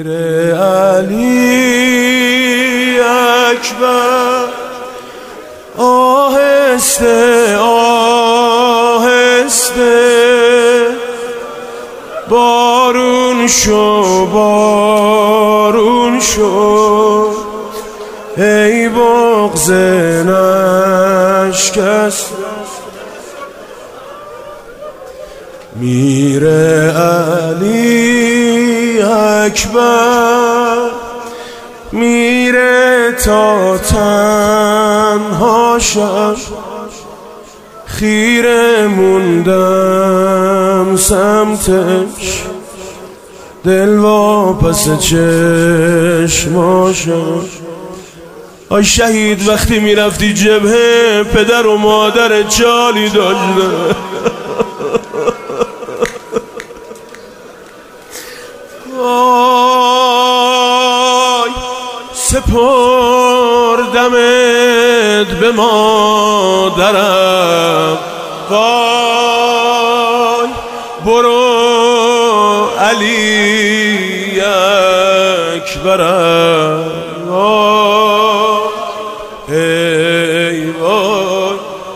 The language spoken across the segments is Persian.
میره علی اکبر، آهسته آهسته، بارون شو بارون شو، ای بغض نشکسته. میره علی اکبر، میره تا تنها شم، خیره موندم سمتش، دل واپس چشماشم. آی شهید وقتی میرفتی جبهه، پدر و مادر جالی داشته. آی سپردمت به مادرم، وای برو علی اکبرم، ای وای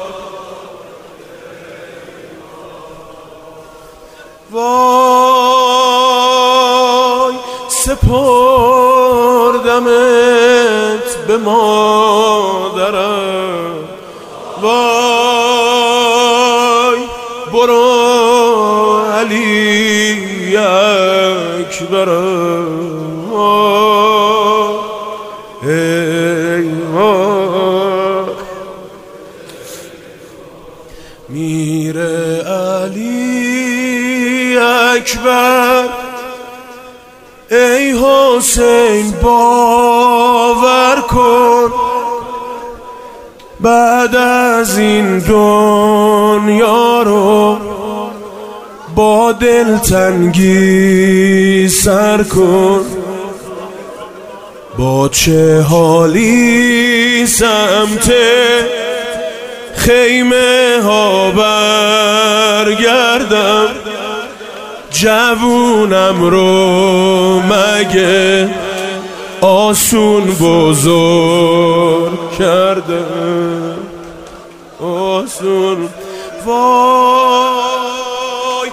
وای، سپردمت به مادرم، وای برو علی اکبرم، ای وای. میره علی اکبر، ای حسین باور کن، بعد از این دنیا رو با دلتنگی سر کن. با چه حالی سمت خیمه ها برگردم، جوونم رو مگه آسون بزرگ کردم، آسون. وای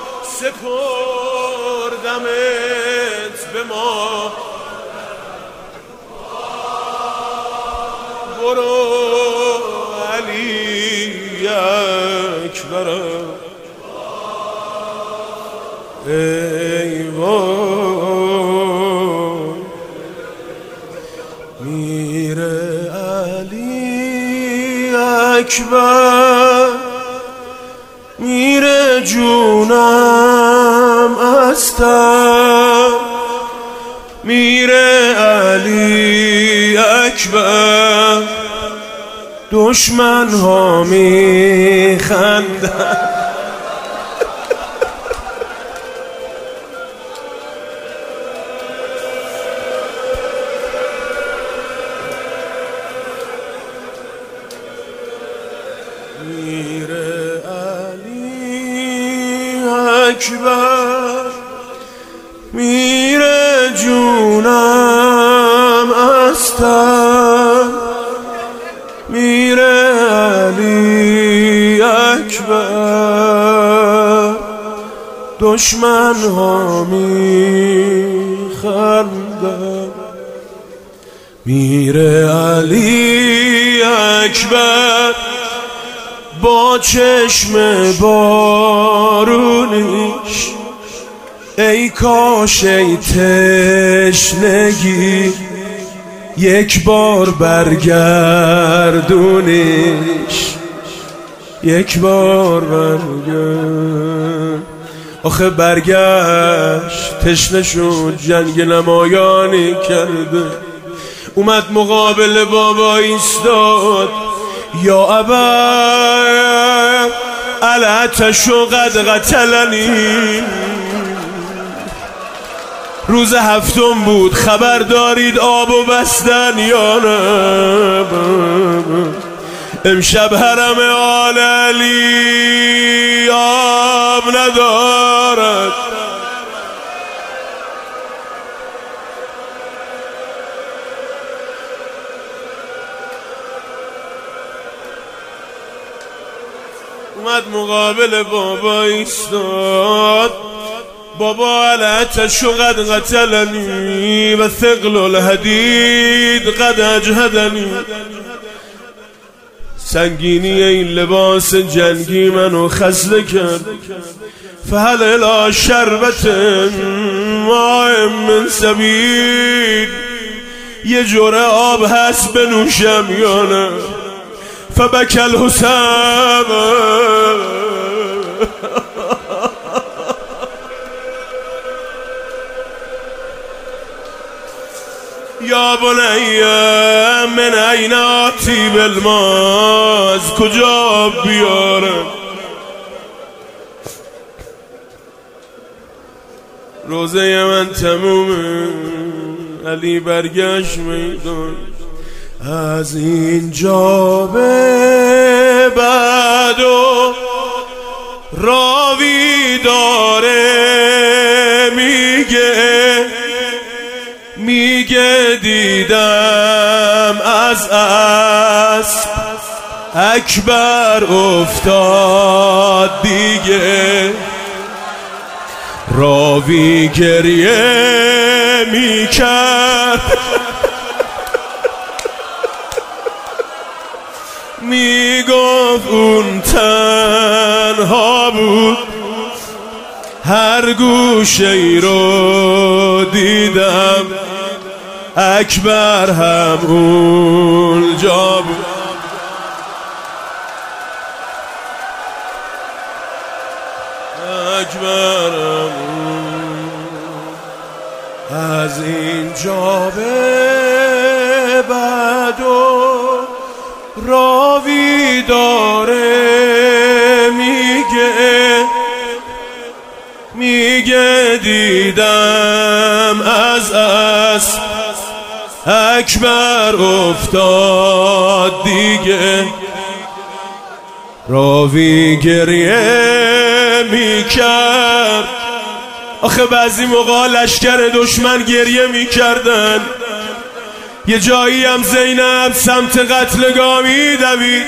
سپردمت به ما، برو علی اکبرم، ای وای. میره علی اکبر، میره جونم استم، میره علی اکبر، دشمن ها میخندن. میره علی اکبر، میره جونم استم، میره علی اکبر، دشمن ها میخندن. میره علی اکبر، با چشم بارونیش، ای کاش ای تشنگی یک بار برگردونیش، یک بار برگرد. آخه برگشت تشنه شد، جنگ نمایانی کرده، اومد مقابل بابا ایستاد، یا ابا العتش قد قتلنی. روز هفتم بود، خبر دارید آب و بستن یا نه؟ امشب حرم آل علی آب ندارد، اومد مقابل بابا ایستاد. بابا علتش قد قتلنی و ثقل الحدید قد اجهدنی. سنگینی این لباس جنگی منو خسته کرد. فهل الی شربت ماء من سبیل، یه جوره آب هست بنوشم یا نه؟ فبکی الحسین یا بنی من این آتی بالماء، از کجا بیارم؟ روزه من تمومه، علی برگشت میدان. از اینجا به بعد و راوی داره میگه دیدم از اسب اکبر افتاد دیگه. راوی گریه میکرد میگفت اون تنها بود، هر گوشه ای رو دیدم اکبر هم اونجا بود. اکبر هم از اینجا به بعد و راوی داره میگه دیدم از اسب اکبر افتاد دیگه. راوی گریه میکرد. آخه بعضی موقع لشکر دشمن گریه میکردن. یه جایی هم زینب سمت قتلگاه میدوید.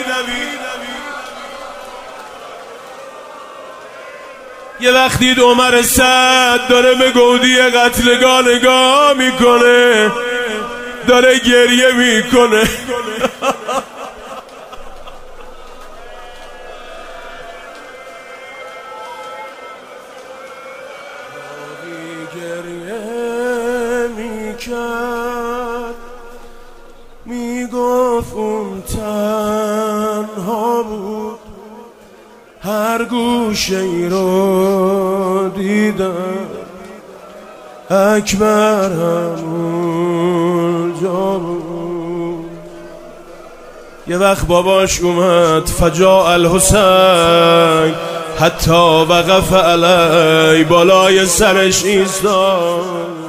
یه وقت دید عمر سعد داره به گودی قتلگاه نگاه میکنه، داره گریه میکنه. گریه میکرد میگفت اون تنها بود، هر گوشه ای رو دیدم اکبر همونجا بود. یه وقت باباش اومد فجاء الحسین حتی وقف علی، بالای سرش ایستاد.